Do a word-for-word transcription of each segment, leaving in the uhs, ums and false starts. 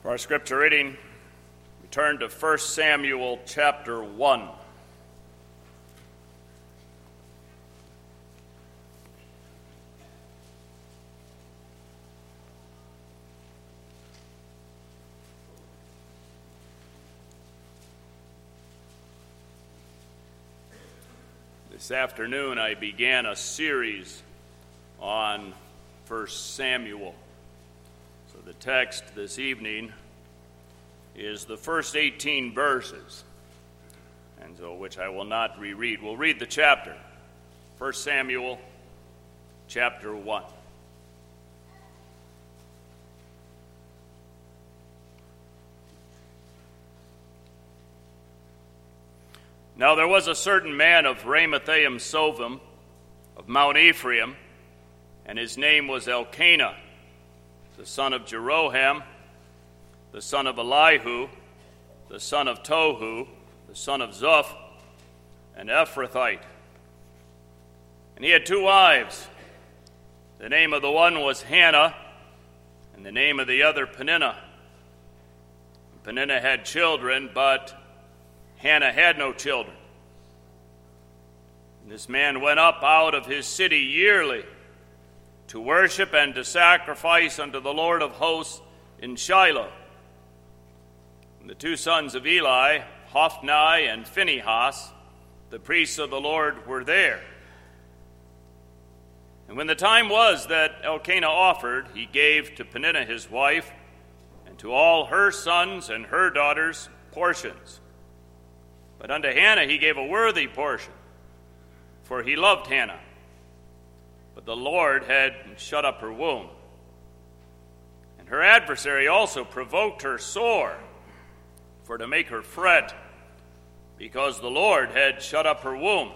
For our scripture reading, we turn to First Samuel chapter one. This afternoon I began a series on First Samuel. So the text this evening is the first eighteen verses, and so which I will not reread. We'll read the chapter. First Samuel chapter one. Now there was a certain man of Ramathaim Sovim, of Mount Ephraim, and his name was Elkanah, the son of Jeroham, the son of Elihu, the son of Tohu, the son of Zuph, an Ephrathite. And he had two wives. The name of the one was Hannah, and the name of the other Peninnah. And Peninnah had children, but Hannah had no children. And this man went up out of his city yearly to worship and to sacrifice unto the Lord of hosts in Shiloh. And the two sons of Eli, Hophni and Phinehas, the priests of the Lord, were there. And when the time was that Elkanah offered, he gave to Peninnah his wife, and to all her sons and her daughters portions. But unto Hannah he gave a worthy portion, for he loved Hannah. But the Lord had shut up her womb. And her adversary also provoked her sore, for to make her fret, because the Lord had shut up her womb.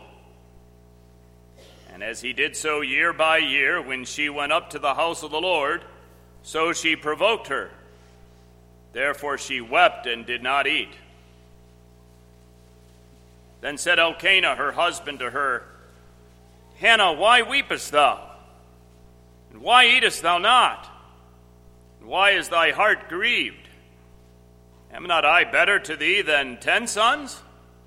And as he did so year by year, when she went up to the house of the Lord, so she provoked her. Therefore she wept and did not eat. Then said Elkanah her husband to her, Hannah, why weepest thou? And why eatest thou not? And why is thy heart grieved? Am not I better to thee than ten sons?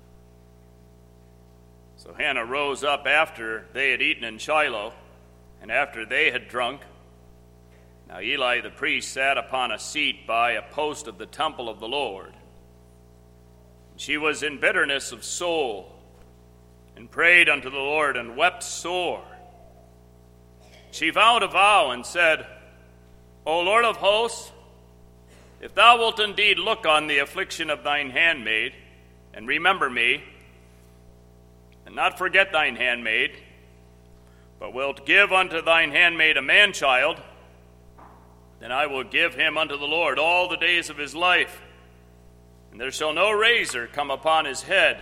So Hannah rose up after they had eaten in Shiloh, and after they had drunk. Now Eli the priest sat upon a seat by a post of the temple of the Lord. She was in bitterness of soul, and prayed unto the Lord, and wept sore. She vowed a vow, and said, O Lord of hosts, if thou wilt indeed look on the affliction of thine handmaid, and remember me, and not forget thine handmaid, but wilt give unto thine handmaid a man-child, then I will give him unto the Lord all the days of his life, and there shall no razor come upon his head.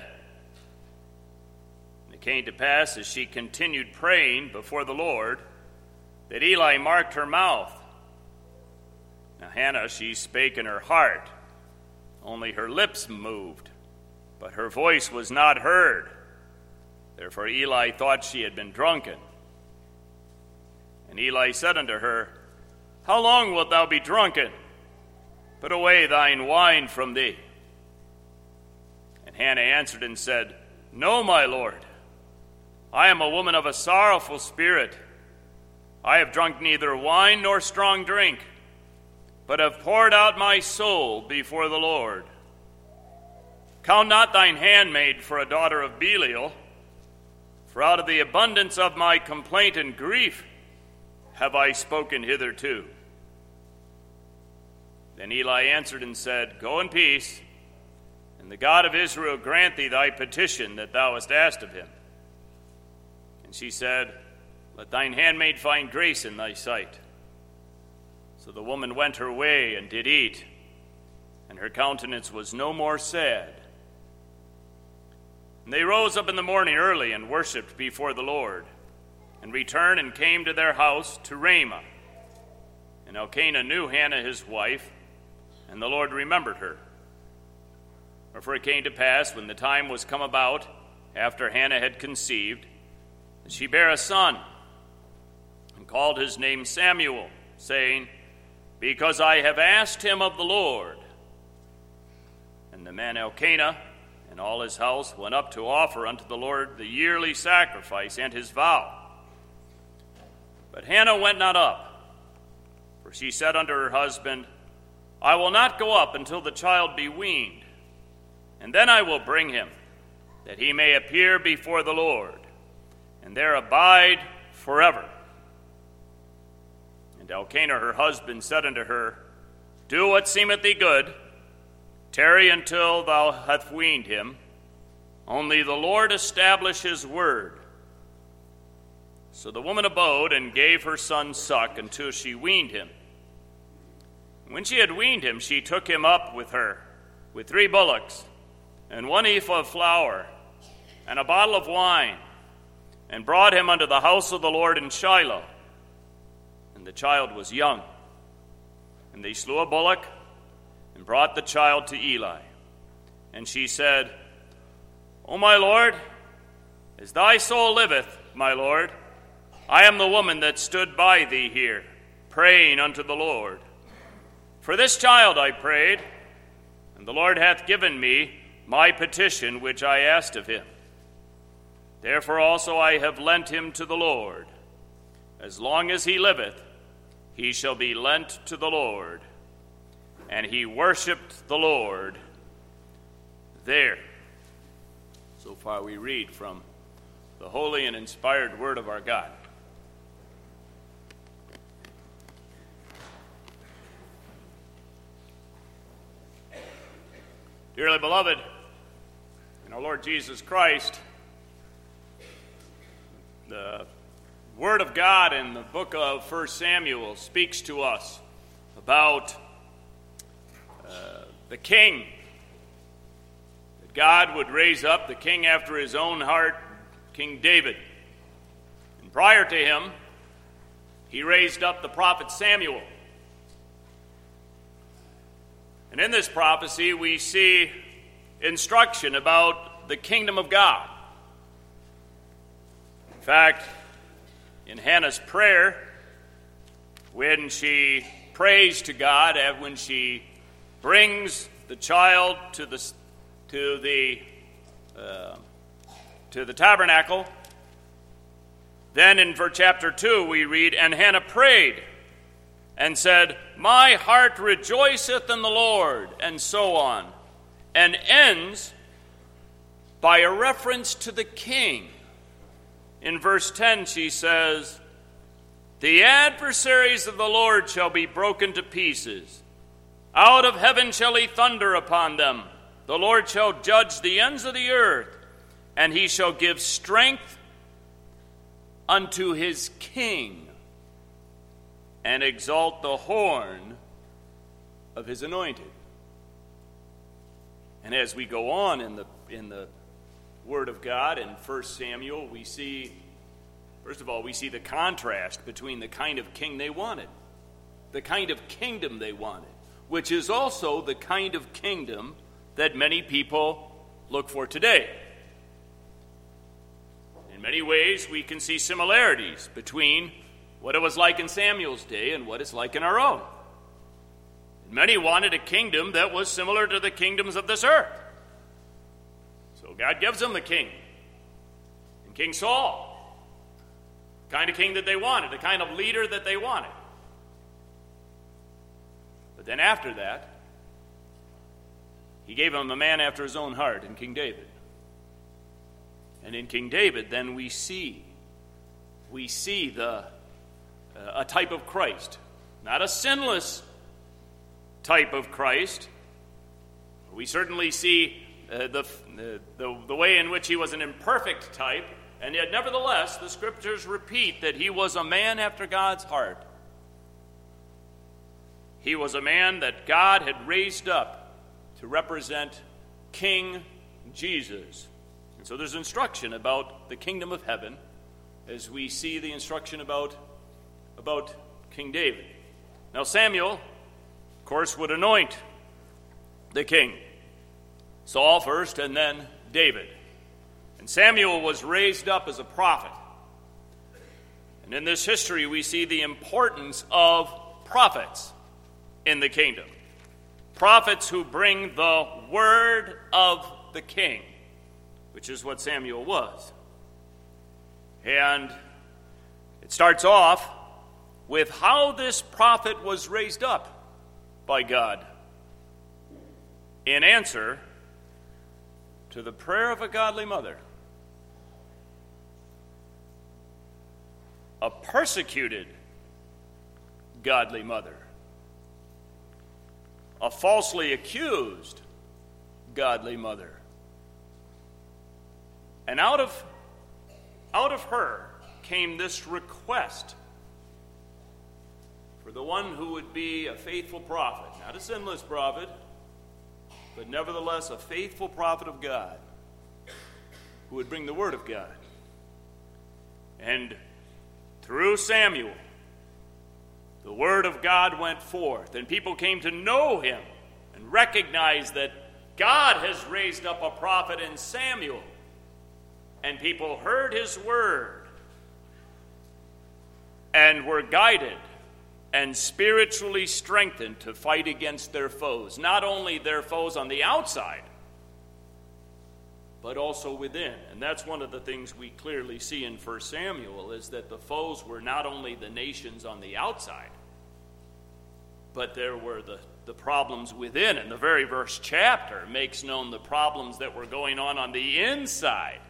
And it came to pass, as she continued praying before the Lord, that Eli marked her mouth. Now Hannah, she spake in her heart, only her lips moved, but her voice was not heard. Therefore Eli thought she had been drunken. And Eli said unto her, How long wilt thou be drunken? Put away thine wine from thee. And Hannah answered and said, No, my Lord, I am a woman of a sorrowful spirit. I have drunk neither wine nor strong drink, but have poured out my soul before the Lord. Count not thine handmaid for a daughter of Belial, for out of the abundance of my complaint and grief have I spoken hitherto. Then Eli answered and said, Go in peace, and the God of Israel grant thee thy petition that thou hast asked of him. And she said, Let thine handmaid find grace in thy sight. So the woman went her way and did eat, and her countenance was no more sad. And they rose up in the morning early and worshipped before the Lord, and returned and came to their house to Ramah. And Elkanah knew Hannah his wife, and the Lord remembered her. For it came to pass, when the time was come about, after Hannah had conceived, that she bare a son, and called his name Samuel, saying, because I have asked him of the Lord. And the man Elkanah and all his house went up to offer unto the Lord the yearly sacrifice and his vow. But Hannah went not up, for she said unto her husband, I will not go up until the child be weaned, and then I will bring him, that he may appear before the Lord, and there abide forever. And Elkanah her husband said unto her, Do what seemeth thee good, tarry until thou hast weaned him, only the Lord establish his word. So the woman abode and gave her son suck until she weaned him. When she had weaned him, she took him up with her, with three bullocks, and one ephah of flour, and a bottle of wine, and brought him unto the house of the Lord in Shiloh. And the child was young. And they slew a bullock, and brought the child to Eli. And she said, O my Lord, as thy soul liveth, my Lord, I am the woman that stood by thee here, praying unto the Lord. For this child I prayed, and the Lord hath given me my petition which I asked of him. Therefore also I have lent him to the Lord. As long as he liveth, he shall be lent to the Lord. And he worshipped the Lord there. So far we read from the holy and inspired word of our God. Dearly beloved, in our Lord Jesus Christ, the Word of God in the book of First Samuel speaks to us about uh, the king, that God would raise up, the king after his own heart, King David. And prior to him, he raised up the prophet Samuel. And in this prophecy, we see instruction about the kingdom of God. In fact, in Hannah's prayer, when she prays to God, and when she brings the child to the to the uh, to the tabernacle, then in verse chapter two we read, and Hannah prayed and said, My heart rejoiceth in the Lord, and so on, and ends by a reference to the king. In verse ten she says, The adversaries of the Lord shall be broken to pieces. Out of heaven shall he thunder upon them. The Lord shall judge the ends of the earth, and he shall give strength unto his king, and exalt the horn of his anointed. And as we go on in the in the Word of God in First Samuel, we see, first of all, we see the contrast between the kind of king they wanted, the kind of kingdom they wanted, which is also the kind of kingdom that many people look for today. In many ways, we can see similarities between what it was like in Samuel's day and what it's like in our own. Many wanted a kingdom that was similar to the kingdoms of this earth. So God gives them the king. And King Saul, the kind of king that they wanted, the kind of leader that they wanted. But then after that, he gave them a man after his own heart in King David. And in King David, then we see, we see the uh, a type of Christ, not a sinless type of Christ. We certainly see uh, the, the the way in which he was an imperfect type, and yet nevertheless the scriptures repeat that he was a man after God's heart. He was a man that God had raised up to represent King Jesus. And so there's instruction about the kingdom of heaven as we see the instruction about, about King David. Now Samuel, of course, would anoint the king. Saul first and then David. And Samuel was raised up as a prophet. And in this history we see the importance of prophets. in the kingdom. Prophets who bring the word of the king, which is what Samuel was. And it starts off with how this prophet was raised up by God in answer to the prayer of a godly mother. A persecuted godly mother. A falsely accused godly mother. And out of, out of her came this request for the one who would be a faithful prophet, not a sinless prophet, but nevertheless a faithful prophet of God, who would bring the word of God. And through Samuel, the word of God went forth, and people came to know him and recognize that God has raised up a prophet in Samuel. And people heard his word and were guided and spiritually strengthened to fight against their foes. Not only their foes on the outside, but also within. And that's one of the things we clearly see in First Samuel, is that the foes were not only the nations on the outside, but there were the, the problems within. And the very first chapter makes known the problems that were going on on the inside.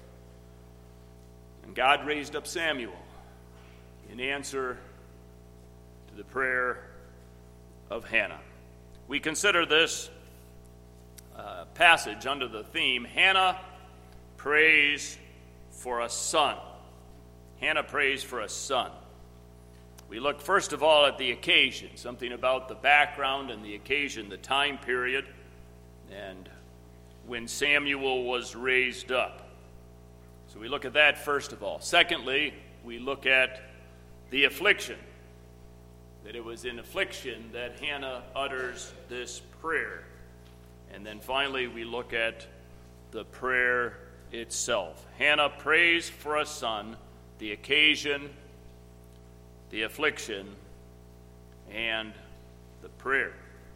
And God raised up Samuel in answer to the prayer of Hannah. We consider this uh, passage under the theme, Hannah prays for a son. Hannah prays for a son. We look first of all at the occasion, something about the background and the occasion, the time period, and when Samuel was raised up. So we look at that first of all. Secondly, we look at the affliction, that it was in affliction that Hannah utters this prayer. And then finally, we look at the prayer itself. Hannah prays for a son, the occasion, the affliction, and the prayer.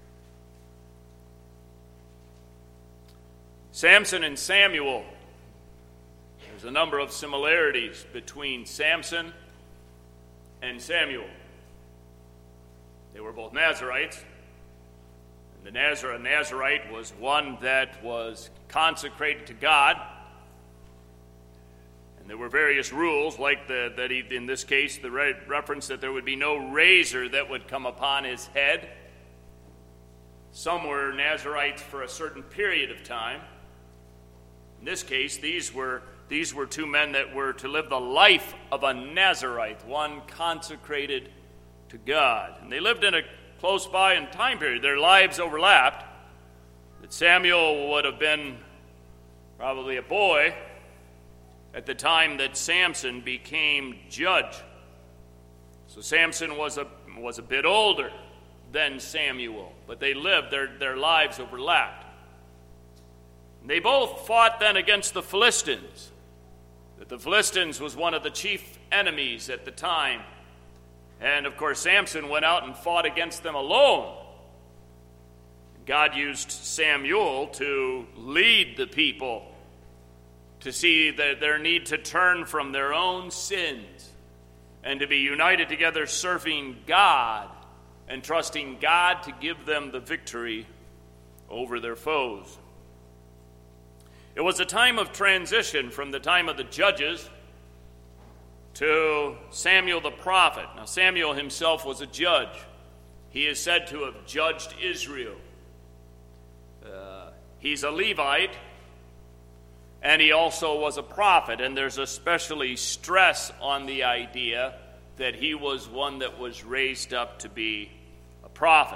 Samson and Samuel. There's a number of similarities between Samson and Samuel. They were both Nazarites. And the Nazar- Nazarite was one that was consecrated to God. And there were various rules, like the, that he, in this case, the re- reference that there would be no razor that would come upon his head. Some were Nazarites for a certain period of time. In this case, these were these were two men that were to live the life of a Nazarite, one consecrated to God. And they lived in a close by in time period. Their lives overlapped. That Samuel would have been probably a boy at the time that Samson became judge. So Samson was a was a bit older than Samuel, but they lived, their, their lives overlapped. They both fought then against the Philistines. That the Philistines was one of the chief enemies at the time. And of course, Samson went out and fought against them alone. God used Samuel to lead the people to see that their need to turn from their own sins and to be united together serving God and trusting God to give them the victory over their foes. It was a time of transition from the time of the judges to Samuel the prophet. Now, Samuel himself was a judge. He is said to have judged Israel. Uh, he's a Levite, and he also was a prophet, and there's especially stress on the idea that he was one that was raised up to be a prophet.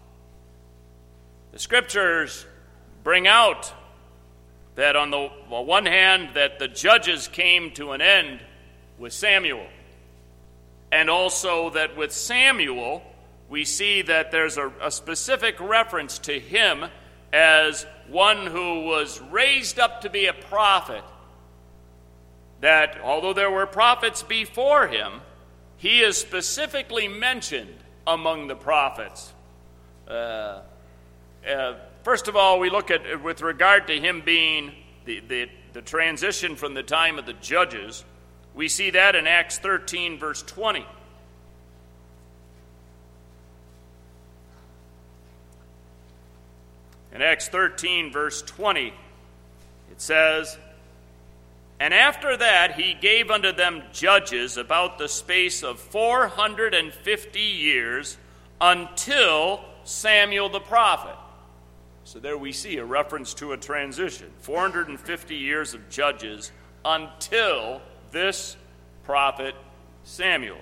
The scriptures bring out that on the one hand, that the judges came to an end with Samuel, and also that with Samuel, we see that there's a, a specific reference to him as one who was raised up to be a prophet, that although there were prophets before him, he is specifically mentioned among the prophets Uh, uh, first of all, we look at, with regard to him being the, the, the transition from the time of the judges, we see that in Acts thirteen, verse twenty. In Acts thirteen, verse twenty, it says, "And after that he gave unto them judges about the space of four hundred and fifty years, until Samuel the prophet." So there we see a reference to a transition. four hundred fifty years of judges until this prophet Samuel.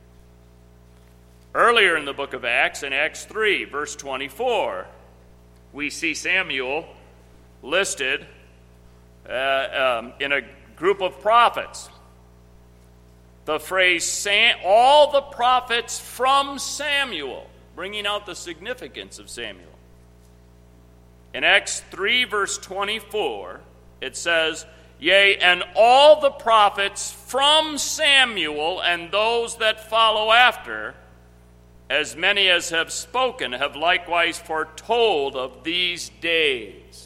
Earlier in the book of Acts, in Acts three, verse twenty-four, we see Samuel listed uh, um, in a group of prophets. The phrase, Sam, all the prophets from Samuel, bringing out the significance of Samuel. In Acts three, verse twenty-four, it says, "Yea, and all the prophets from Samuel and those that follow after, as many as have spoken, have likewise foretold of these days."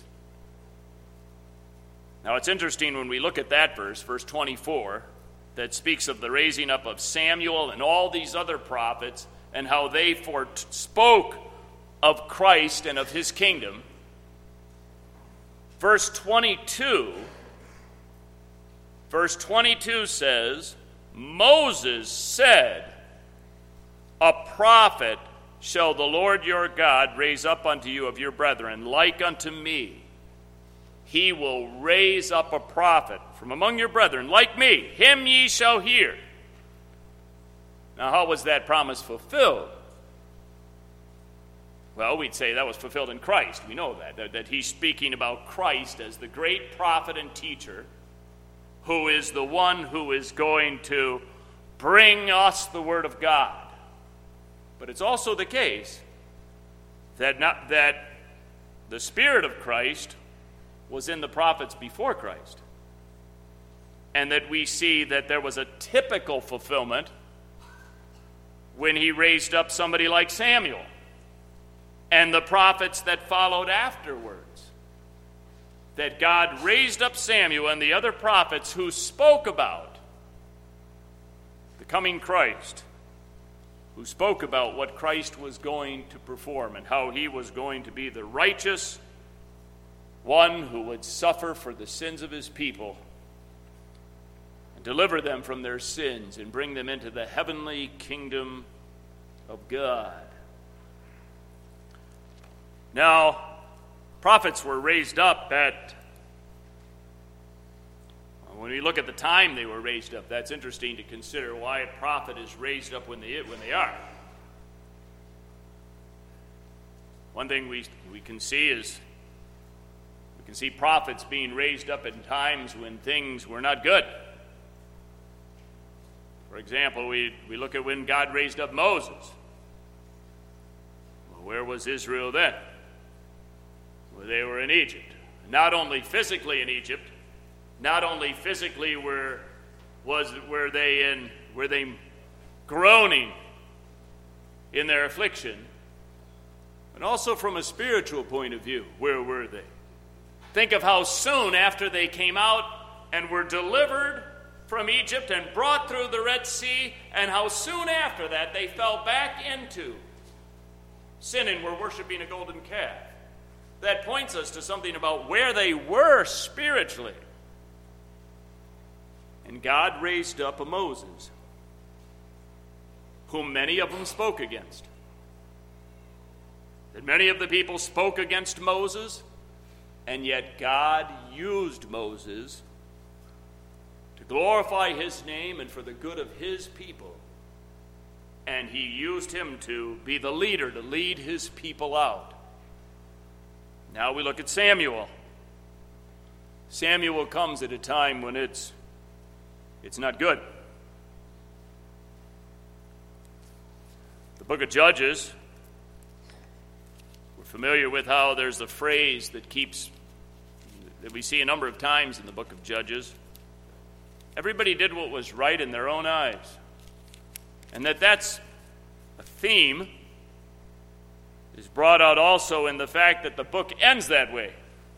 Now it's interesting when we look at that verse, verse twenty-four, that speaks of the raising up of Samuel and all these other prophets and how they fore- spoke of Christ and of his kingdom. Verse twenty-two, verse twenty-two says, "Moses said, A prophet shall the Lord your God raise up unto you of your brethren, like unto me. He will raise up a prophet from among your brethren, like me. Him ye shall hear." Now, how was that promise fulfilled? Well, we'd say that was fulfilled in Christ. We know that, that, that he's speaking about Christ as the great prophet and teacher, who is the one who is going to bring us the Word of God. But it's also the case that not, that the Spirit of Christ was in the prophets before Christ, and that we see that there was a typical fulfillment when he raised up somebody like Samuel and the prophets that followed afterwards, that God raised up Samuel and the other prophets who spoke about the coming Christ, who spoke about what Christ was going to perform and how he was going to be the righteous one who would suffer for the sins of his people and deliver them from their sins and bring them into the heavenly kingdom of God. Now, prophets were raised up at, when we look at the time they were raised up, that's interesting to consider why a prophet is raised up when they, when they are. One thing we, we can see is we can see prophets being raised up in times when things were not good. For example, we, we look at when God raised up Moses. Well, where was Israel then? Well, they were in Egypt. Not only physically in Egypt, not only physically were was were they in were they groaning in their affliction, but also from a spiritual point of view, where were they? Think of how soon after they came out and were delivered from Egypt and brought through the Red Sea, and how soon after that they fell back into sin and were worshiping a golden calf. That points us to something about where they were spiritually. And God raised up a Moses, whom many of them spoke against. That many of the people spoke against Moses, and yet God used Moses to glorify his name and for the good of his people. And he used him to be the leader, to lead his people out. Now we look at Samuel. Samuel comes at a time when it's it's not good. The book of Judges, we're familiar with how there's a phrase that keeps that we see a number of times in the book of Judges. Everybody did what was right in their own eyes. And that that's a theme is brought out also in the fact that the book ends that way.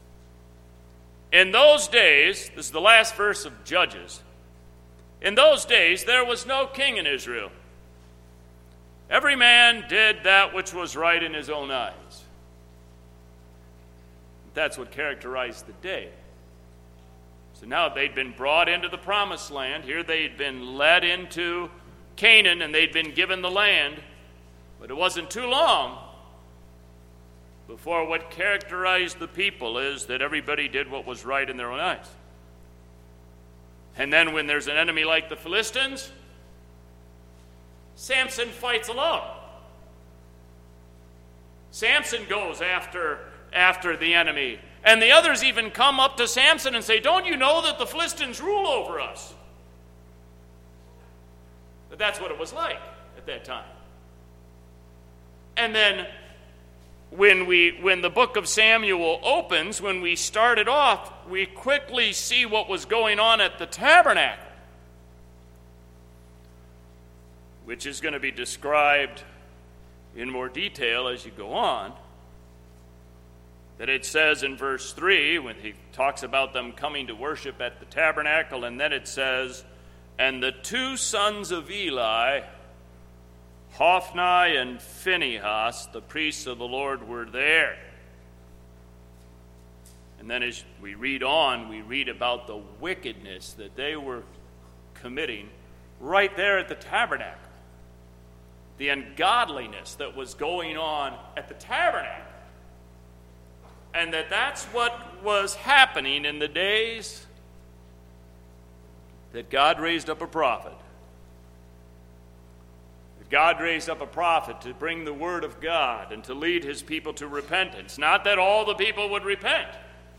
In those days, this is the last verse of Judges, in those days there was no king in Israel. Every man did that which was right in his own eyes. That's what characterized the day. So now they'd been brought into the promised land. Here they'd been led into Canaan and they'd been given the land. But it wasn't too long before what characterized the people is that everybody did what was right in their own eyes. And then when there's an enemy like the Philistines, Samson fights alone. Samson goes after, after the enemy. And the others even come up to Samson and say, "Don't you know that the Philistines rule over us?" But that's what it was like at that time. And then when we when the book of Samuel opens, when we started off, we quickly see what was going on at the tabernacle, which is going to be described in more detail as you go on. That it says in verse three, when he talks about them coming to worship at the tabernacle, and then it says, "And the two sons of Eli, Hophni and Phinehas, the priests of the Lord, were there." And then as we read on, we read about the wickedness that they were committing right there at the tabernacle. The ungodliness that was going on at the tabernacle. And that that's what was happening in the days that God raised up a prophet. God raised up a prophet to bring the word of God and to lead his people to repentance. Not that all the people would repent,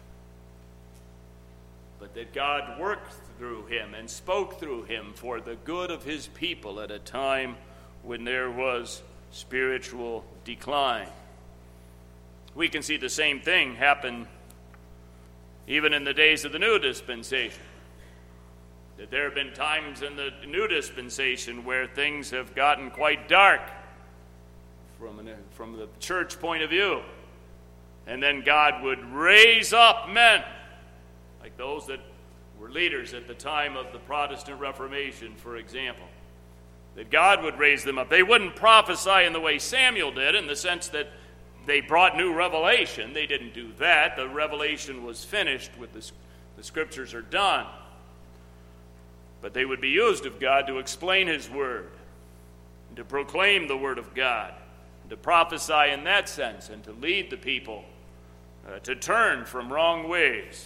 but that God worked through him and spoke through him for the good of his people at a time when there was spiritual decline. We can see the same thing happen even in the days of the New Dispensation. That there have been times in the New Dispensation where things have gotten quite dark from, an, from the church point of view. And then God would raise up men like those that were leaders at the time of the Protestant Reformation, for example. That God would raise them up. They wouldn't prophesy in the way Samuel did, in the sense that they brought new revelation. They didn't do that. The revelation was finished with the, the scriptures are done. But they would be used of God to explain his word, and to proclaim the word of God, and to prophesy in that sense, and to lead the people uh, to turn from wrong ways.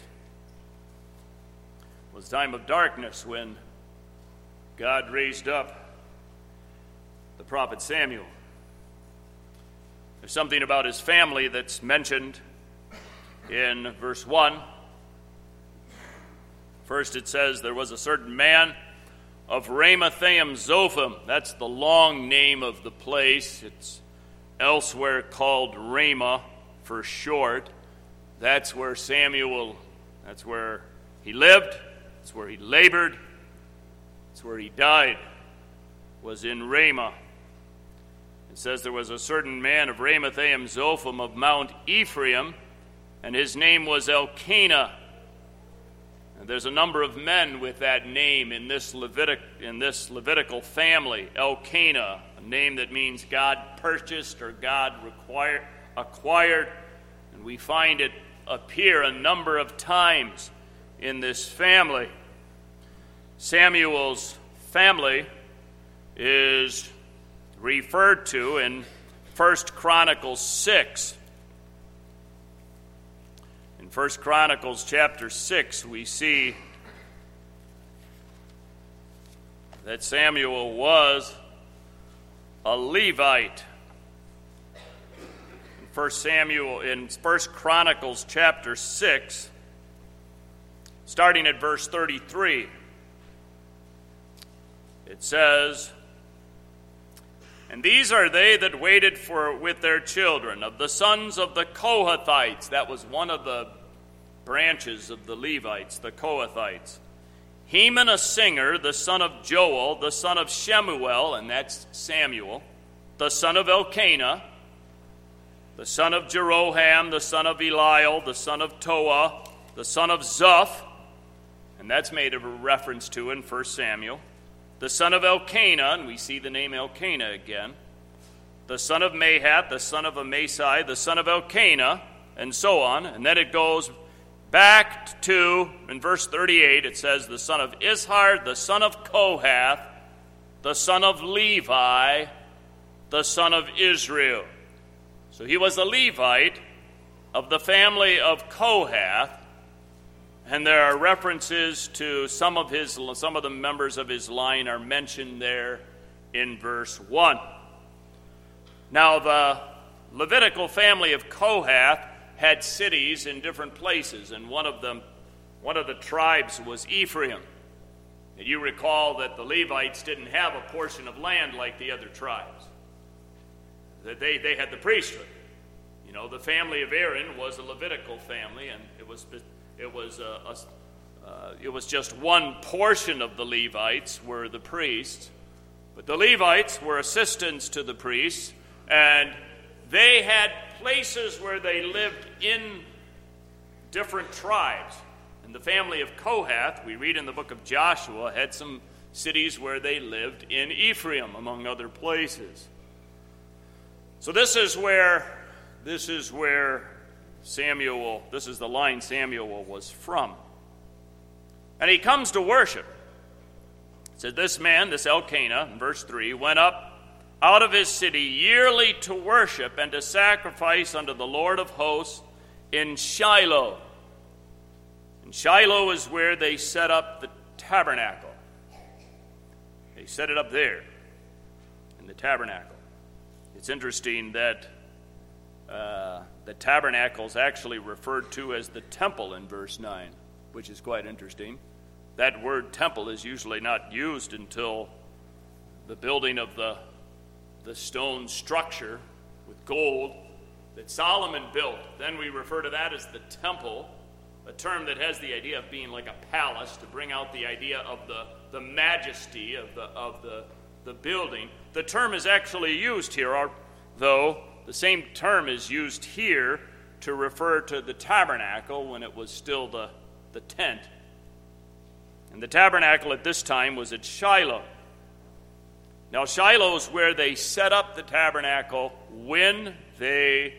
It was a time of darkness when God raised up the prophet Samuel. There's something about his family that's mentioned in verse one. First it says, "There was a certain man of Ramathaim Zophim." That's the long name of the place. It's elsewhere called Ramah for short. That's where Samuel, that's where he lived. That's where he labored. That's where he died, was in Ramah. It says there was a certain man of Ramathaim Zophim of Mount Ephraim, and his name was Elkanah. And there's a number of men with that name in this Levitic in this Levitical family. Elkanah, a name that means God purchased or God required, acquired. And we find it appear a number of times in this family. Samuel's family is referred to in First Chronicles six. In First Chronicles chapter six, we see that Samuel was a Levite. In First Samuel, in First Chronicles chapter six, starting at verse thirty-three, it says, "And these are they that waited for with their children, of the sons of the Kohathites." That was one of the branches of the Levites, the Kohathites. "Heman a singer, the son of Joel, the son of Shemuel," and that's Samuel, "the son of Elkanah, the son of Jeroham, the son of Eliel, the son of Toah, the son of Zuph, and that's made a reference to in First Samuel, the son of Elkanah, and we see the name Elkanah again, the son of Mahath, the son of Amasai, the son of Elkanah, and so on. And then it goes back to, in verse thirty-eight, it says, the son of Ishar, the son of Kohath, the son of Levi, the son of Israel. So he was a Levite of the family of Kohath, and there are references to some of his, some of the members of his line are mentioned there in verse one. Now, the Levitical family of Kohath had cities in different places, and one of them, one of the tribes was Ephraim. And you recall that the Levites didn't have a portion of land like the other tribes. That they, they had the priesthood. You know, the family of Aaron was a Levitical family, and it was it was a, a uh, it was just one portion of the Levites were the priests, but the Levites were assistants to the priests, and they had places where they lived in different tribes. And the family of Kohath, we read in the book of Joshua, had some cities where they lived in Ephraim, among other places. So this is where this is where Samuel, this is the line Samuel was from. And he comes to worship. It said, this man, this Elkanah, in verse three, went up out of his city yearly to worship and to sacrifice unto the Lord of hosts in Shiloh. And Shiloh is where they set up the tabernacle. They set it up there in the tabernacle. It's interesting that uh, the tabernacle is actually referred to as the temple in verse nine, which is quite interesting. That word temple is usually not used until the building of the, the stone structure with gold that Solomon built. Then we refer to that as the temple, a term that has the idea of being like a palace to bring out the idea of the, the majesty of the of the, the building. The term is actually used here, though the same term is used here to refer to the tabernacle when it was still the, the tent. And the tabernacle at this time was at Shiloh. Now Shiloh is where they set up the tabernacle when they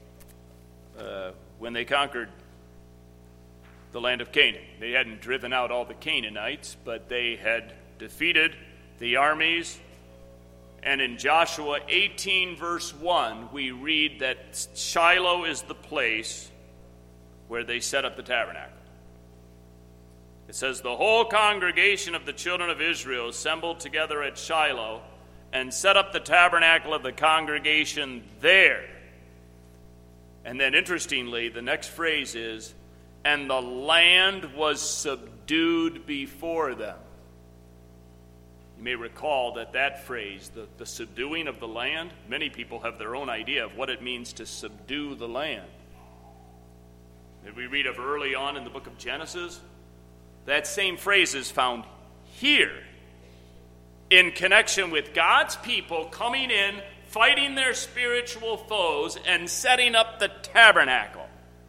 uh, when they conquered the land of Canaan. They hadn't driven out all the Canaanites, but they had defeated the armies. And in Joshua eighteen, verse one, we read that Shiloh is the place where they set up the tabernacle. It says, the whole congregation of the children of Israel assembled together at Shiloh and set up the tabernacle of the congregation there. And then, interestingly, the next phrase is, and the land was subdued before them. You may recall that that phrase, the, the subduing of the land, many people have their own idea of what it means to subdue the land. That we read of early on in the book of Genesis, that same phrase is found here in connection with God's people coming in, fighting their spiritual foes, and setting up the tabernacle.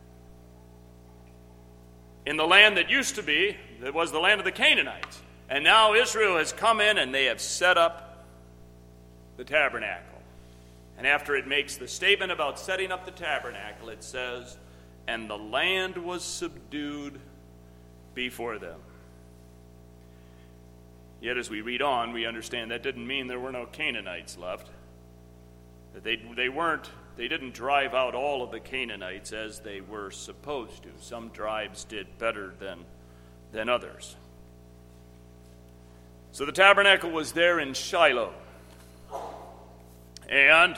In the land that used to be, that was the land of the Canaanites. And now Israel has come in and they have set up the tabernacle. And after it makes the statement about setting up the tabernacle, it says, and the land was subdued before them. Yet as we read on, we understand that didn't mean there were no Canaanites left. That they, they weren't, they didn't drive out all of the Canaanites as they were supposed to. Some tribes did better than, than others. So the tabernacle was there in Shiloh. And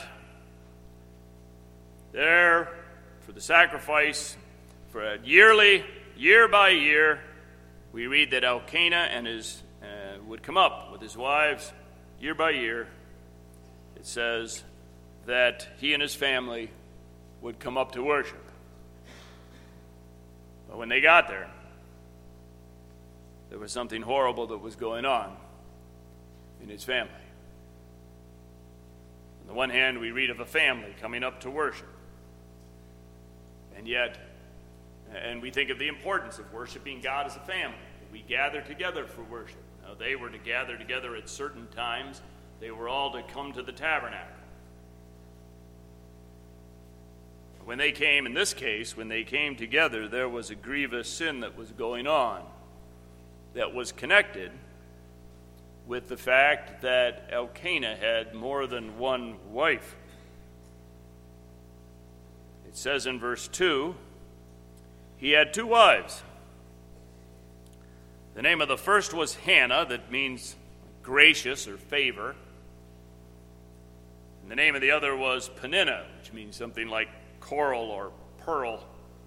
there, for the sacrifice, for a yearly, year by year, we read that Elkanah and his uh, would come up with his wives year by year. It says that he and his family would come up to worship. But when they got there, there was something horrible that was going on in his family. On the one hand, we read of a family coming up to worship. And yet, and we think of the importance of worshiping God as a family. We gather together for worship. Now, they were to gather together at certain times. They were all to come to the tabernacle. When they came, in this case, when they came together, there was a grievous sin that was going on that was connected with the fact that Elkanah had more than one wife. It says in verse two, he had two wives. The name of the first was Hannah, that means gracious or favor. And the name of the other was Peninnah, which means something like coral or pearl.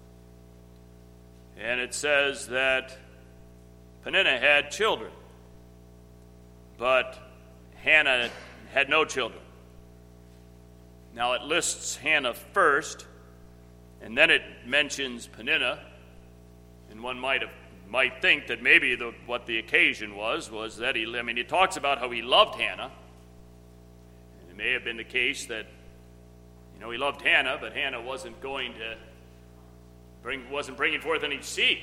And it says that Peninnah had children, but Hannah had no children. Now it lists Hannah first, and then it mentions Peninnah, and one might have, might think that maybe the, what the occasion was was that he. I mean, he talks about how he loved Hannah, and it may have been the case that, you know, he loved Hannah, but Hannah wasn't going to bring, wasn't bringing forth any seed.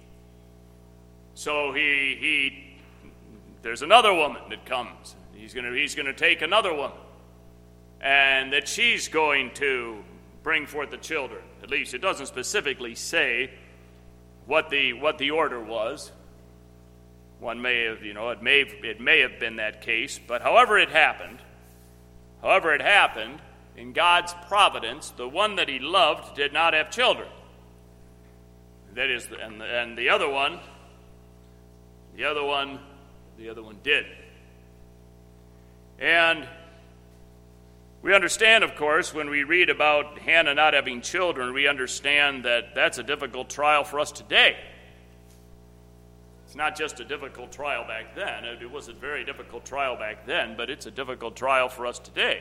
So he he, there's another woman that comes. He's gonna he's gonna take another woman, and that she's going to bring forth the children. At least it doesn't specifically say what the what the order was. One may have, you know, it may it may have been that case, but however it happened, however it happened, in God's providence, the one that he loved did not have children. That is, and and the other one, the other one, the other one did. And we understand, of course, when we read about Hannah not having children, we understand that that's a difficult trial for us today. It's not just a difficult trial back then. It was a very difficult trial back then, but it's a difficult trial for us today.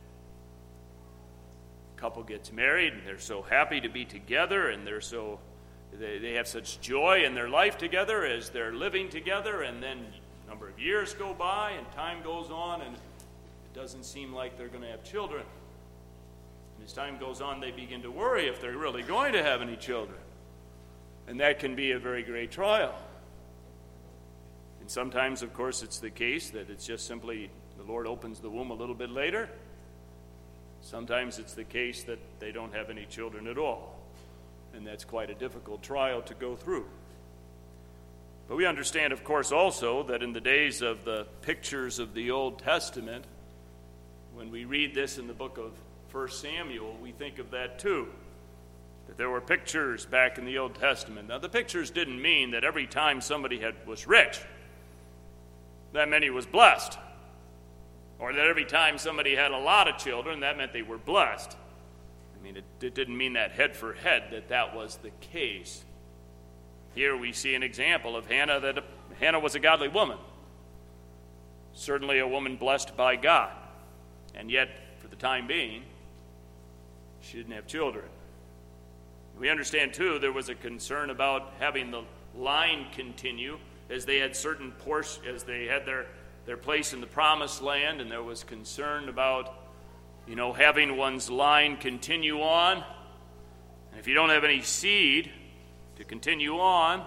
A couple gets married, and they're so happy to be together, and they're so they, they have such joy in their life together as they're living together, and then a number of years go by, and time goes on, and doesn't seem like they're going to have children. And as time goes on, they begin to worry if they're really going to have any children. And that can be a very great trial. And sometimes, of course, it's the case that it's just simply the Lord opens the womb a little bit later. Sometimes it's the case that they don't have any children at all. And that's quite a difficult trial to go through. But we understand, of course, also that in the days of the pictures of the Old Testament, when we read this in the book of First Samuel, we think of that too, that there were pictures back in the Old Testament. Now, the pictures didn't mean that every time somebody had, was rich, that meant he was blessed, or that every time somebody had a lot of children, that meant they were blessed. I mean, it, it didn't mean that head for head that that was the case. Here we see an example of Hannah, that Hannah was a godly woman, certainly a woman blessed by God. And yet, for the time being, she didn't have children. We understand, too, there was a concern about having the line continue as they had certain portions, as they had their, their place in the promised land, and there was concern about, you know, having one's line continue on. And if you don't have any seed to continue on,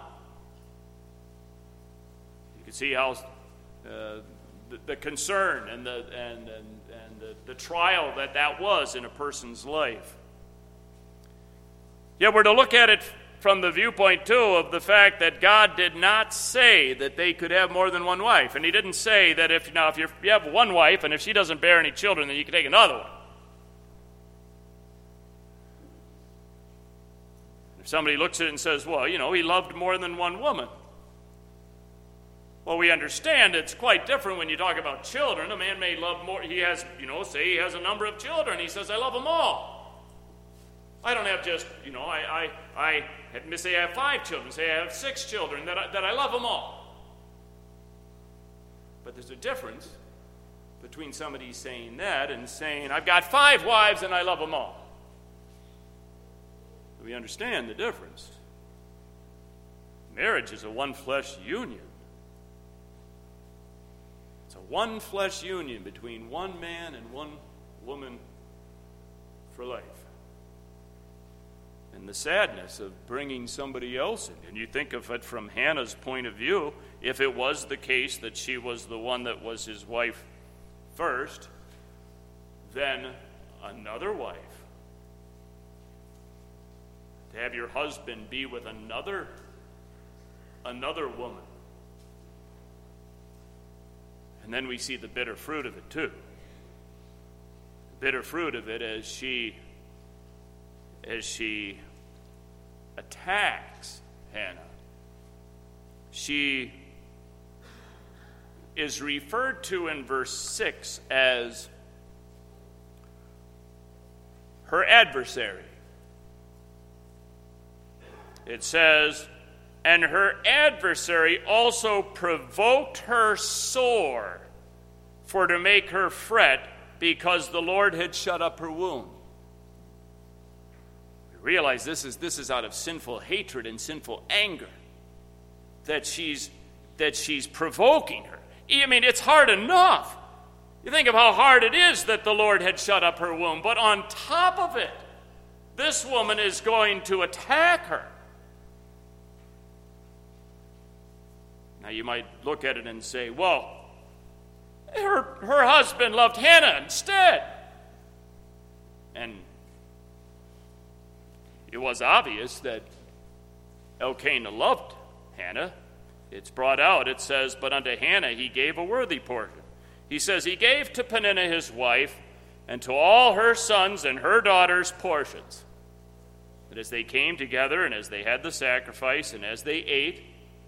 you can see how uh, the, the concern and the and and and the, the trial that that was in a person's life. Yet we're to look at it from the viewpoint, too, of the fact that God did not say that they could have more than one wife. And he didn't say that if, now, if you're, you have one wife and if she doesn't bear any children, then you can take another one. If somebody looks at it and says, well, you know, he loved more than one woman. Well, we understand it's quite different when you talk about children. A man may love more. He has, you know, say he has a number of children. He says, I love them all. I don't have just, you know, I, I, I say I have five children. Say I have six children, that I, that I love them all. But there's a difference between somebody saying that and saying, I've got five wives and I love them all. We understand the difference. Marriage is a one-flesh union. It's a one-flesh union between one man and one woman for life. And the sadness of bringing somebody else in. And you think of it from Hannah's point of view, if it was the case that she was the one that was his wife first, then another wife. To have your husband be with another, another woman. And then we see the bitter fruit of it too. The bitter fruit of it as she, as she attacks Hannah. She is referred to in verse six as her adversary. It says, and her adversary also provoked her sore for to make her fret because the Lord had shut up her womb. We realize this is, this is out of sinful hatred and sinful anger that she's, that she's provoking her. I mean, it's hard enough. You think of how hard it is that the Lord had shut up her womb, but on top of it, this woman is going to attack her. Now, you might look at it and say, well, her, her husband loved Hannah instead. And it was obvious that Elkanah loved Hannah. It's brought out, it says, but unto Hannah he gave a worthy portion. He says he gave to Peninnah his wife and to all her sons and her daughters portions. That as they came together and as they had the sacrifice and as they ate,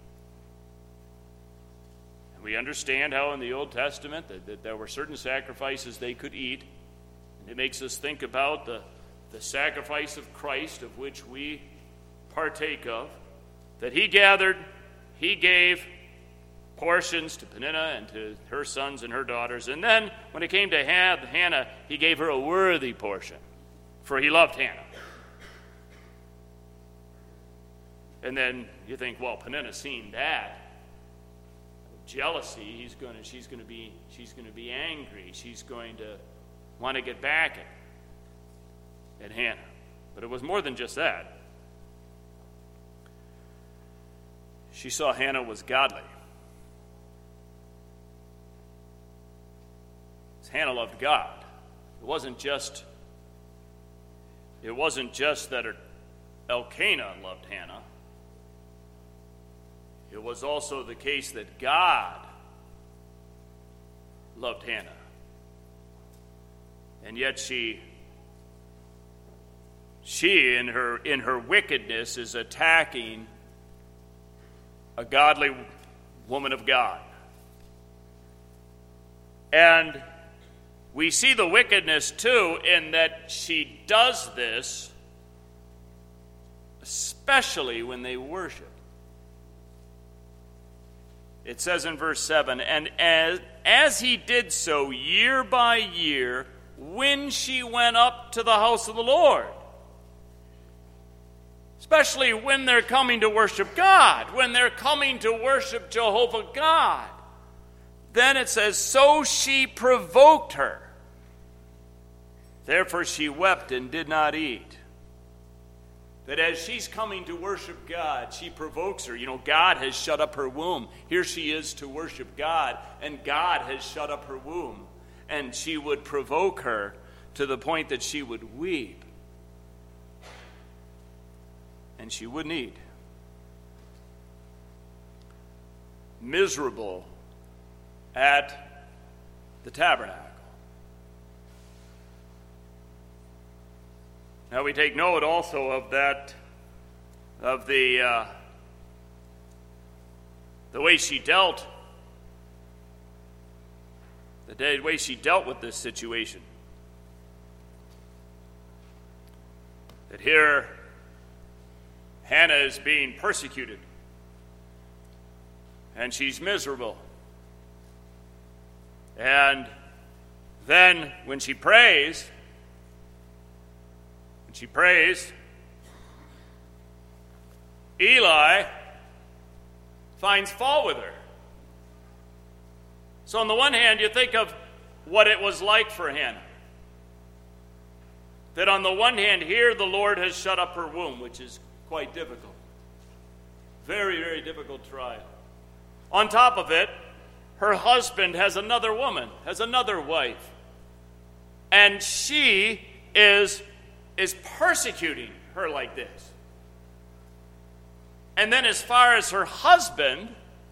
we understand how in the Old Testament that, that there were certain sacrifices they could eat. And it makes us think about the, the sacrifice of Christ, of which we partake of. That he gathered, he gave portions to Peninnah and to her sons and her daughters. And then when it came to Hannah, he gave her a worthy portion, for he loved Hannah. And then you think, well, Peninnah seen that. Jealousy, he's going to, she's going to be, she's going to be angry. She's going to want to get back at, at Hannah. But it was more than just that. She saw Hannah was godly. Hannah loved God. It wasn't just, it wasn't just that her, Elkanah loved Hannah. It was also the case that God loved Hannah. And yet she, she in her, in her wickedness is attacking a godly woman of God. And we see the wickedness, too, in that she does this, especially when they worship. It says in verse seven, and as, as he did so year by year, when she went up to the house of the Lord, especially when they're coming to worship God, when they're coming to worship Jehovah God, then it says, so she provoked her. Therefore she wept and did not eat. That as she's coming to worship God, she provokes her. You know, God has shut up her womb. Here she is to worship God, and God has shut up her womb. And she would provoke her to the point that she would weep. And she wouldn't eat. Miserable at the tabernacle. Now we take note also of that, of the uh, the way she dealt, the way she dealt with this situation. That here Hannah is being persecuted, and she's miserable. And then when she prays, when she prays, Eli finds fault with her. So on the one hand, you think of what it was like for Hannah. that on the one hand here the Lord has shut up her womb, which is quite difficult. Very, very difficult trial. On top of it, her husband has another woman, has another wife. And she is, is persecuting her like this. And then as far as her husband,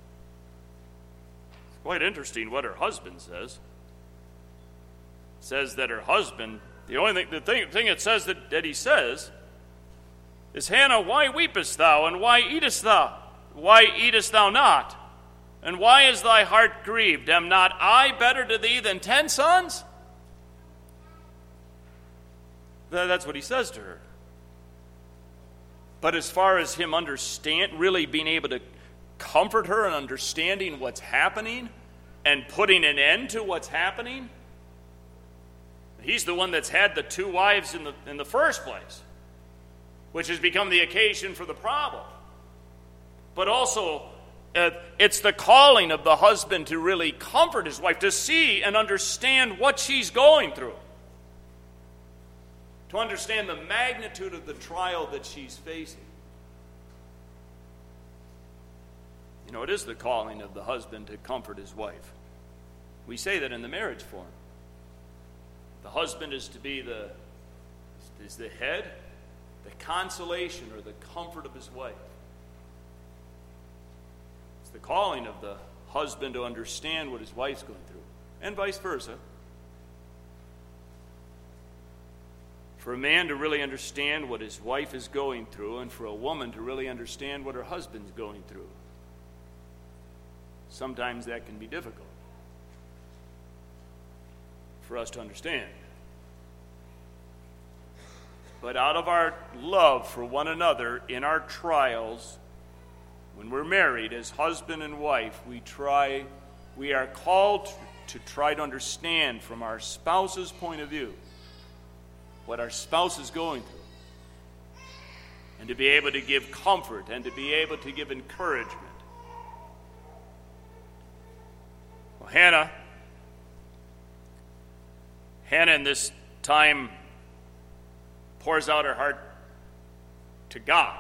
it's quite interesting what her husband says. It says that her husband, the only thing, the thing, thing it says that, that he says is, Hannah, why weepest thou, and why eatest thou? Why eatest thou not? And why is thy heart grieved? Am not I better to thee than ten sons? That's what he says to her. But as far as him understand, really being able to comfort her and understanding what's happening and putting an end to what's happening, he's the one that's had the two wives in the, in the first place, which has become the occasion for the problem. But also, uh, it's the calling of the husband to really comfort his wife, to see and understand what she's going through, to understand the magnitude of the trial that she's facing. You know, it is the calling of the husband to comfort his wife. We say that in the marriage form. The husband is to be the, is the head, the consolation or the comfort of his wife. It's the calling of the husband to understand what his wife's going through, and vice versa. For a man to really understand what his wife is going through, and for a woman to really understand what her husband's going through. Sometimes that can be difficult for us to understand. But out of our love for one another in our trials, when we're married as husband and wife, we try, we are called to try to understand from our spouse's point of view what our spouse is going through, and to be able to give comfort and to be able to give encouragement. Well, Hannah, Hannah in this time pours out her heart to God.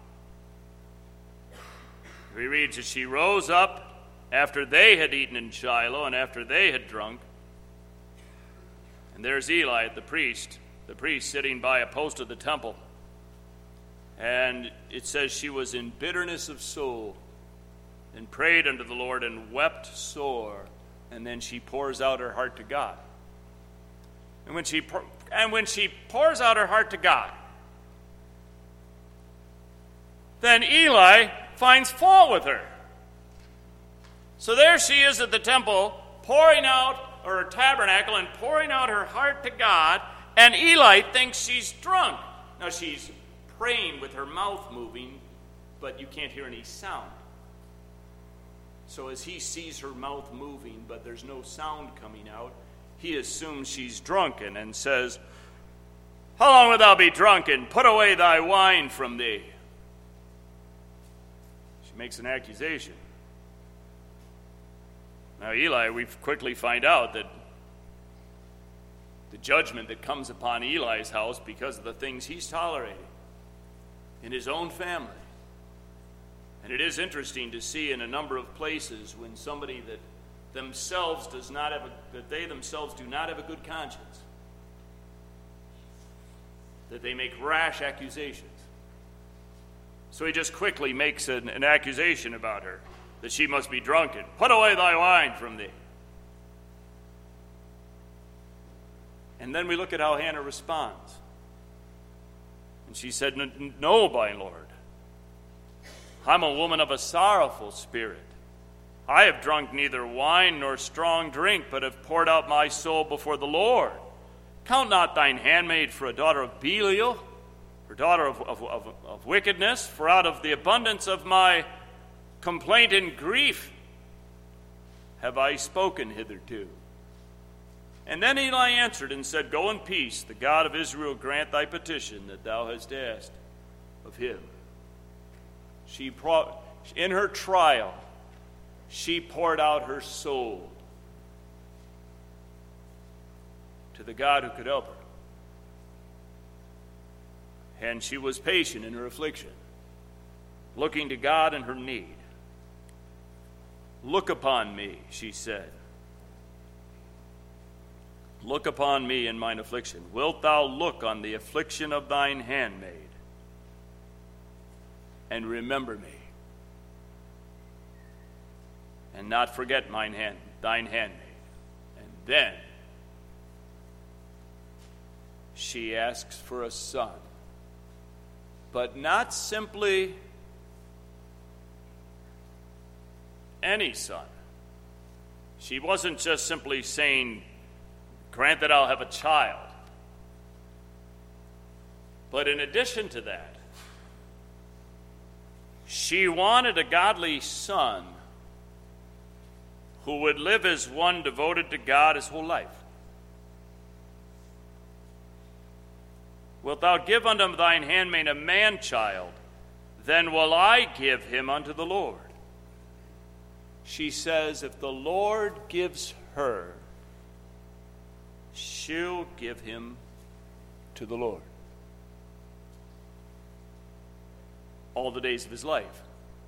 We read that she rose up after they had eaten in Shiloh and after they had drunk. And there's Eli, the priest, the priest sitting by a post of the temple. And it says she was in bitterness of soul and prayed unto the Lord and wept sore. And then she pours out her heart to God. And when she and when she pours out her heart to God, then Eli finds fault with her. So there she is at the temple, pouring out her tabernacle and pouring out her heart to God, and Eli thinks she's drunk. Now she's praying with her mouth moving, but you can't hear any sound. So as he sees her mouth moving, but there's no sound coming out, he assumes she's drunken and says, How long wilt thou be drunken? Put away thy wine from thee. She makes an accusation. Now Eli, we quickly find out that the judgment that comes upon Eli's house because of the things he's tolerating in his own family. And it is interesting to see in a number of places when somebody that themselves does not have a, that they themselves do not have a good conscience, that they make rash accusations. So he just quickly makes an, an accusation about her, that she must be drunken. Put away thy wine from thee. And then we look at how Hannah responds. And she said, No, my Lord. I'm a woman of a sorrowful spirit. I have drunk neither wine nor strong drink, but have poured out my soul before the Lord. Count not thine handmaid for a daughter of Belial, or daughter of, of, of, of wickedness, for out of the abundance of my complaint and grief have I spoken hitherto. And then Eli answered and said, Go in peace, the God of Israel grant thy petition that thou hast asked of him. She brought, in her trial, she poured out her soul to the God who could help her. And she was patient in her affliction, looking to God in her need. "Look upon me," she said. "Look upon me in mine affliction. Wilt thou look on the affliction of thine handmaid, and remember me, and not forget mine hand, thine handmaid?" And then she asks for a son, but not simply any son. She wasn't just simply saying, "Grant that I'll have a child." But in addition to that, she wanted a godly son who would live as one devoted to God his whole life. "Wilt thou give unto thine handmaid a man-child? Then will I give him unto the Lord." She says, if the Lord gives her, she'll give him to the Lord all the days of his life.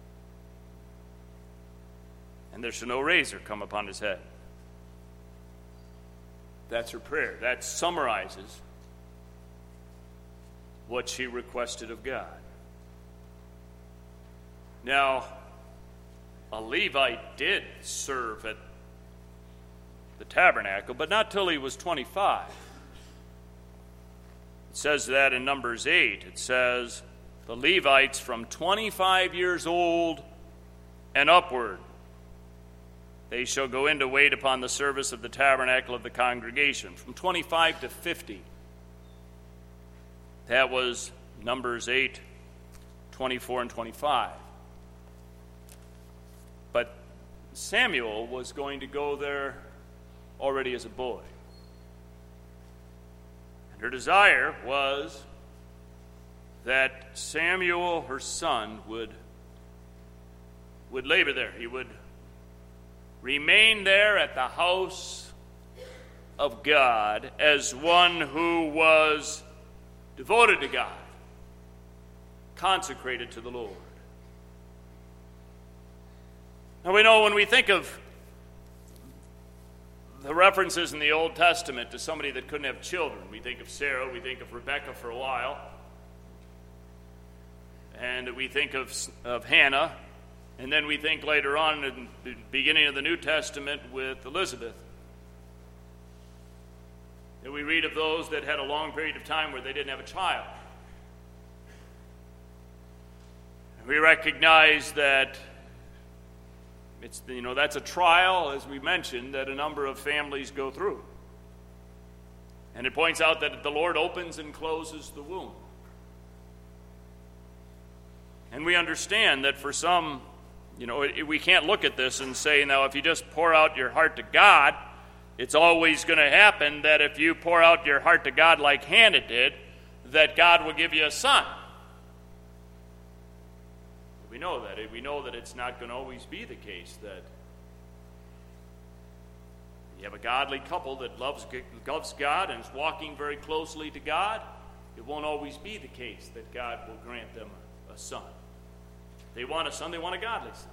And there shall no razor come upon his head. That's her prayer. That summarizes what she requested of God. Now, a Levite did serve at the tabernacle, but not till he was twenty-five. It says that in Numbers eight. It says, the Levites from twenty-five years old and upward, they shall go in to wait upon the service of the tabernacle of the congregation. From twenty-five to fifty. That was Numbers eight, twenty-four and twenty-five. But Samuel was going to go there already as a boy. And her desire was that Samuel, her son, would, would labor there. He would remain there at the house of God as one who was devoted to God, consecrated to the Lord. Now we know when we think of the references in the Old Testament to somebody that couldn't have children, we think of Sarah, we think of Rebekah for a while, and we think of, of Hannah, and then we think later on in the beginning of the New Testament with Elizabeth. And we read of those that had a long period of time where they didn't have a child. We recognize that it's, you know, that's a trial, as we mentioned, that a number of families go through. And it points out that the Lord opens and closes the womb. And we understand that for some, you know, it, we can't look at this and say, now, if you just pour out your heart to God, it's always going to happen that if you pour out your heart to God like Hannah did, that God will give you a son. We know that. We know that it's not going to always be the case that you have a godly couple that loves, loves God and is walking very closely to God. It won't always be the case that God will grant them a son. They want a son, they want a godly son.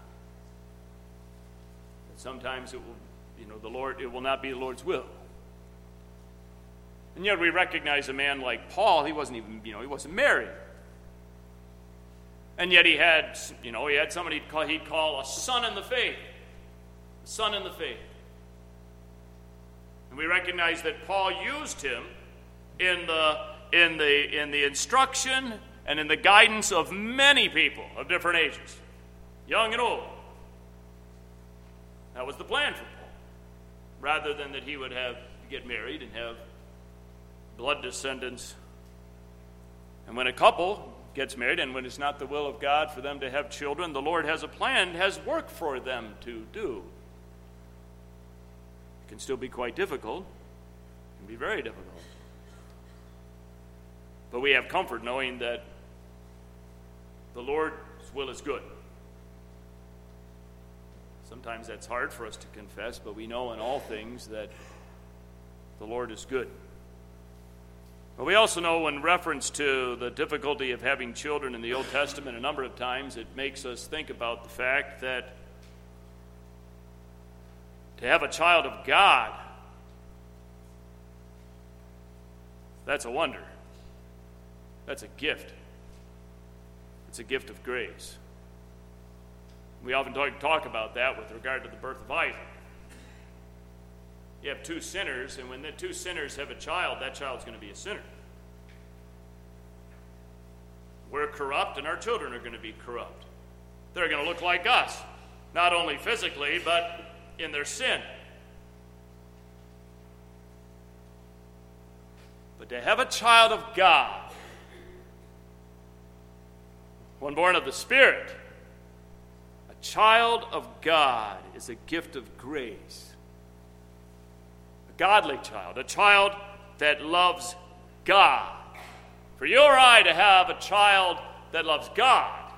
But sometimes it will, you know, the Lord, it will not be the Lord's will. And yet we recognize a man like Paul, he wasn't even, you know, he wasn't married. And yet he had, you know, he had somebody he'd call, he'd call a son in the faith. A son in the faith. And we recognize that Paul used him in the in the in the instruction and in the guidance of many people of different ages, young and old. That was the plan for Paul. Rather than that he would have get married and have blood descendants. And when a couple gets married, and when it's not the will of God for them to have children, the Lord has a plan, has work for them to do. It can still be quite difficult. It can be very difficult. But we have comfort knowing that the Lord's will is good. Sometimes that's hard for us to confess, but we know in all things that the Lord is good. But we also know, in reference to the difficulty of having children in the Old Testament, a number of times it makes us think about the fact that to have a child of God, that's a wonder. That's a gift. It's a gift of grace. We often talk, talk about that with regard to the birth of Isaac. You have two sinners, and when the two sinners have a child, that child's going to be a sinner. We're corrupt, and our children are going to be corrupt. They're going to look like us, not only physically, but in their sin. But to have a child of God, one born of the Spirit, a child of God is a gift of grace. Godly child, a child that loves God. For you or I to have a child that loves God,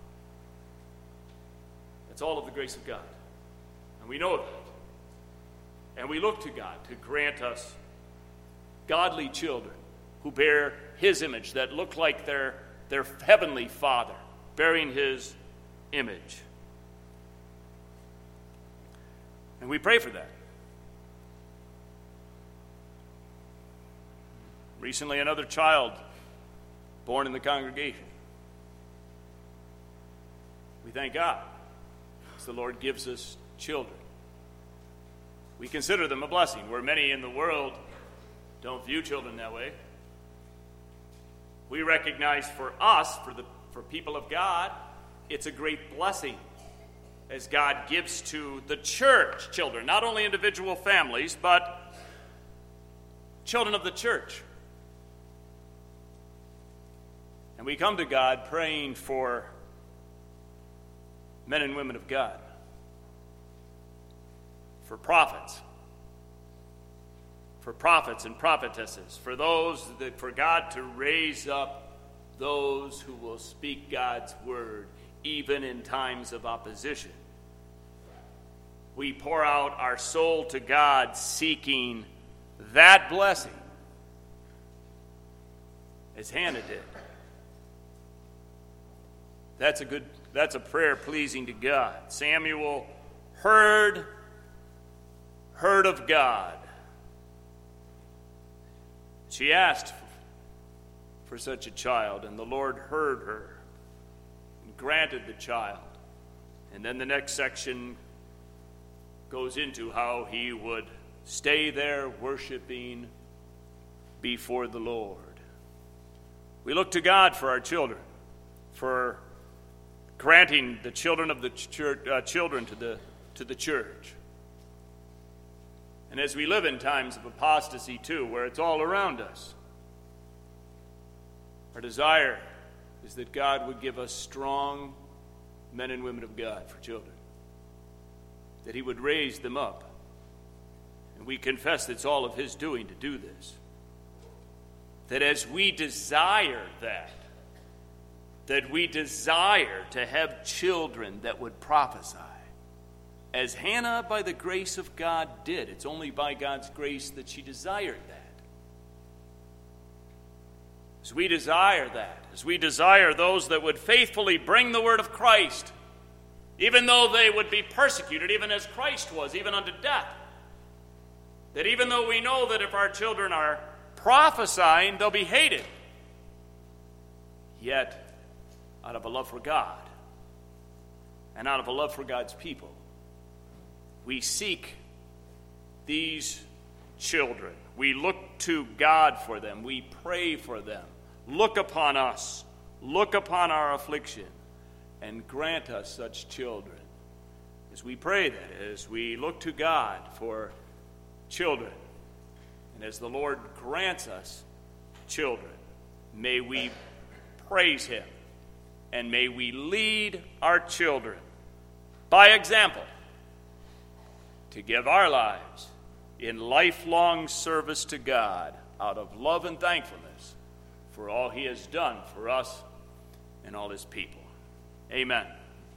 that's all of the grace of God. And we know that. And we look to God to grant us godly children who bear His image, that look like their, their heavenly Father, bearing His image. And we pray for that. Recently, another child born in the congregation. We thank God as the Lord gives us children. We consider them a blessing, where many in the world don't view children that way. We recognize for us, for the for people of God, it's a great blessing as God gives to the church children, not only individual families, but children of the church. And we come to God praying for men and women of God, for prophets, for prophets and prophetesses, for those that, for God to raise up those who will speak God's word, even in times of opposition. We pour out our soul to God, seeking that blessing, as Hannah did. That's a good, that's a prayer pleasing to God. Samuel heard, heard of God. She asked for such a child, and the Lord heard her and granted the child. And then the next section goes into how he would stay there worshiping before the Lord. We look to God for our children, for granting the children of the church, uh, children to the to the church. And as we live in times of apostasy too, where it's all around us, our desire is that God would give us strong men and women of God for children, that He would raise them up. And we confess it's all of His doing to do this. That as we desire that, that we desire to have children that would prophesy, as Hannah, by the grace of God, did. It's only by God's grace that she desired that. As we desire that, as we desire those that would faithfully bring the word of Christ, even though they would be persecuted, even as Christ was, even unto death, that even though we know that if our children are prophesying, they'll be hated, yet, out of a love for God and out of a love for God's people, we seek these children. We look to God for them. We pray for them. Look upon us. Look upon our affliction and grant us such children. As we pray that, as we look to God for children, and as the Lord grants us children, may we praise Him, and may we lead our children by example to give our lives in lifelong service to God out of love and thankfulness for all He has done for us and all His people. Amen.